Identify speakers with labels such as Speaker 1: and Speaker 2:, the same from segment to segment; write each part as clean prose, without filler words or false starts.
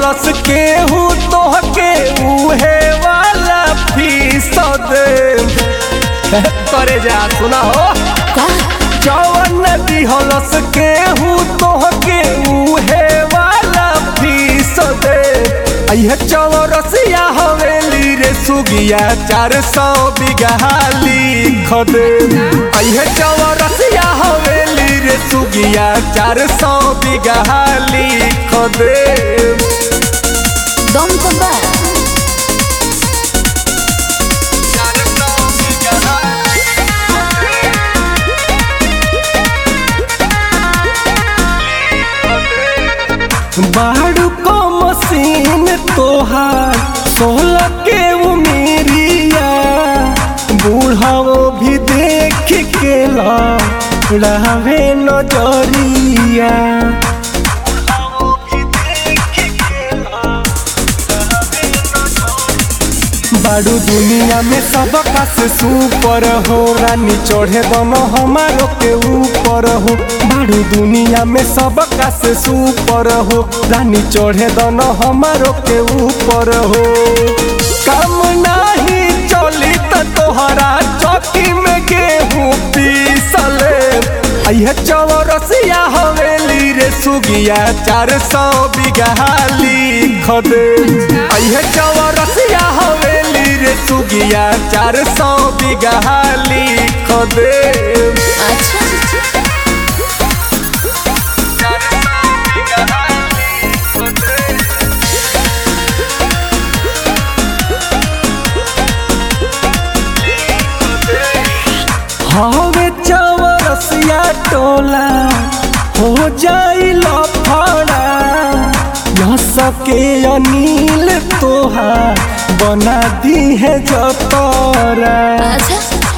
Speaker 1: दिहलस केहू तोहके उहे वाला फीस दे करे जा सुना हो जवन दिहलस केहू तोहके उहे वाला फीस दे अइहे चौरसिया हवेली रे सुगिया 400 बीघा लिख दे अइहे चौरसिया हवेली रे सुगिया 400 बीघा लिख दे
Speaker 2: दम तो बा
Speaker 1: बाड़ू को मशीन तोहार 16 के उमेरिया बूढ़ाओ भी देख के लड़ावे नजरिया बाड़ू दुनिया में सबका से सुपर हो रानी चढ़े दोनों हमारो के ऊपर हो बाड़ू दुनिया में सबका से सुपर हो रानी चढ़े दोनों हमारो के ऊपर हो काम नहीं चली तो तोहरा चौकी में गेहूं पीसले अइहे चौरसिया हवेली रे सुगिया 400 बीघा लिख दे अइहे चौरसिया हवेली रे सुगिया 400 बीघा लिख दे
Speaker 2: अच्छा
Speaker 1: हवे चौरसिया टोला हो जाई लफड़ा न सके अनिल तोहार बना दी है जतरा
Speaker 2: अच्छा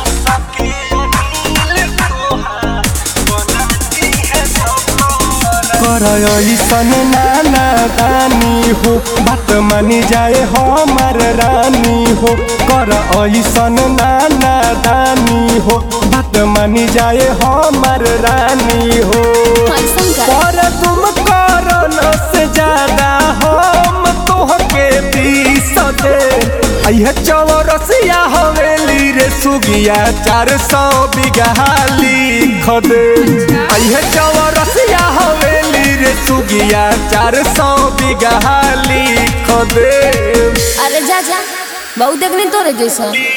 Speaker 1: कर ऐसन नाना दानी हो बात मानी जाए हमार रानी हो कर ऐसन नाना दानी हो बात मानी जाए हमार रानी हो
Speaker 2: ऐसन का
Speaker 1: पर तुम करन से ज्यादा हम तोहके पीस दे अइहे चौरसिया हवेली रे सुगिया 400 बीघा लिख दे अइहे चौरसिया हवेली रे सुगिया 400 बीघा लिख दे
Speaker 2: अरे जा जा बहुत देखनी तोरे जैसा